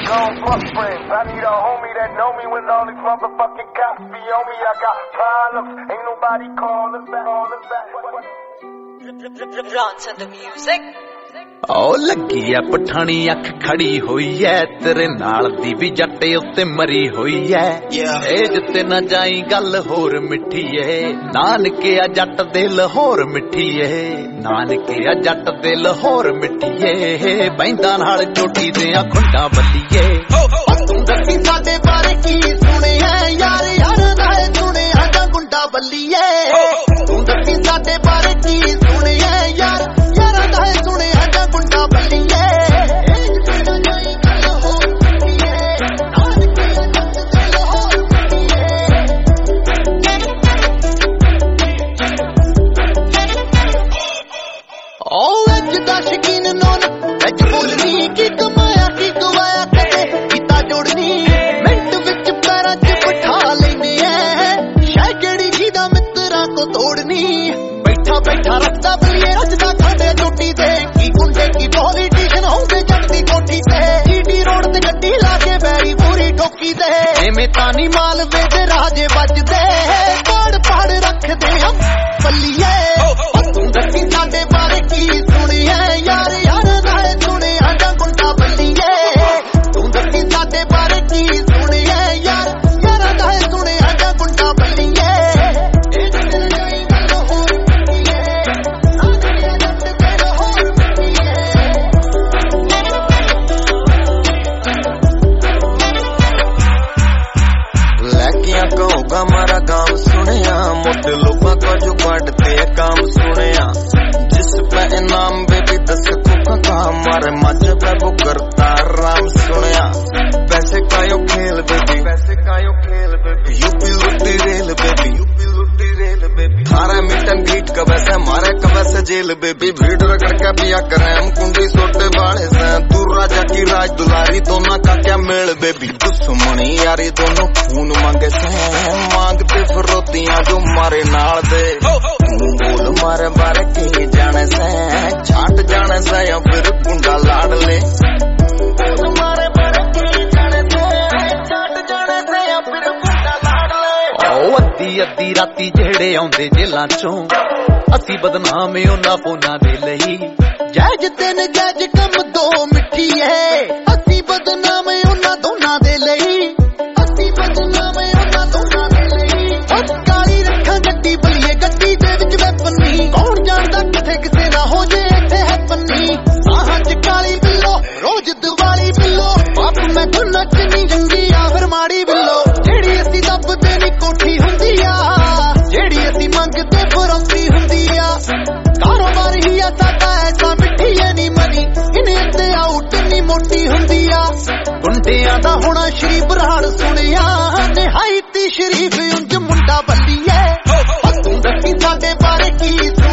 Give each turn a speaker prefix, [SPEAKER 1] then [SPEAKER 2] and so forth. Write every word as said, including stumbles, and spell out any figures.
[SPEAKER 1] long fuck friends. I need a homie that know me when all these motherfucking cops be on me. I got problems, ain't nobody calling back, calling back.
[SPEAKER 2] Bronson the music.
[SPEAKER 3] ओ लगी है पठानी अख खड़ी हुई है तेरे नाल दी भी जट्टे उत्ते मरी हुई है ए जिते ना जाई गल होर मिठी है नानके आ जट दिल होर मिठी है नानके आ जट दिल होर मिठी है बैंदा नाल चोटी दे आ खुंडा बल्लीए तू दसी साडे बारे की सुने है यार यार नाल सुने आजा गुंडा बल्लीए तू दसी साडे बारे की सुने है यार यार नाल सुने आजा गुंडा बल्लीए शकीन नौन वच बोलनी की कमाया की गवाया कदे कीता जोड़नी मिंट विच पैरां च बिठा लेने शाय केड़ी दा मित्रा को तोड़नी बैठा बैठा रखता बलिए रचदा खांदे चोटी दे की गुंडे की पॉलिटिशियन होंदे जट दी कोठी ते जीटी रोड ते गड्डी लाके बैरी पूरी ठोकी दे एवें तानी माल वेदे राजे बजदे पाड़ पाड़ रखदे हम बल्लीए तू दसी साडे बारे की सुनी है यार यार नाल सुने आजा गुंडा बल्लीए तू दसी साडे बारे की सुनी है यार यार नाल सुने आजा गुंडा बल्लीए हमारा काम सुनिया मोटे लोगों का जो काटते काम सुनिया जिस पे इनाम बेबी दस कुका का हमारे मजे पे वो करता राम सुनिया पैसे का यो खेल बेबी पैसे का यो खेल बेबी यूपी लुटी रेल बेबी यूपी लुटी रेल बेबी थारा मीटन गीट का वैसे हमारे का वैसे जेल बेबी भीड़ रगड़ के पिया करें हम कुंडी सोटे वाले से तू राजा की राज दुलारी दोनों का क्या मेल बेबी दुश्मनी यारी दोनों खून मांगे से मांगते फिरोतियां जो मारे नाल दे बोल मारे बारे की जाने से छाट जाने से या फिर गुंडा लाड़ ले मारे बारे की जाने से छाट जाने से या फिर गुंडा लाड़ ले ओ अद्धी अद्धी राती जेड़े आउंदे जेलां चों असी बदनाम उन्हां फोनां दे लई जैज तेन जैज कम दो मिठी है असी बदनाम उन्हां दोनां दे लई असी बदनाम उन्हां दोनां दे लई काली रखा गड्डी बलिए गड्डी दे विच वैपनी कौन जानदा किथे किसे ना हो जे इत्थे है पन्नी साहां च काली बिल्लो रोज दिवाली बिल्लो बाप मैं तू नचनी जंगी आ फिर माड़ी बिल्लो जेड़ी असी दबदे नी कोठी हुंदी आ जेड़ी असी मंगदे फरौती हुंदी आ कारोबार ही आ साडा ऐसा मिठी है नी मनी इन्हें ते आउट नी मोटी हुंदी आ गुंडियां दा होना श्री बराड़ सुनिया निहायती शरीफ उंज मुंडा बल्लीए तू दसी साडे बारे की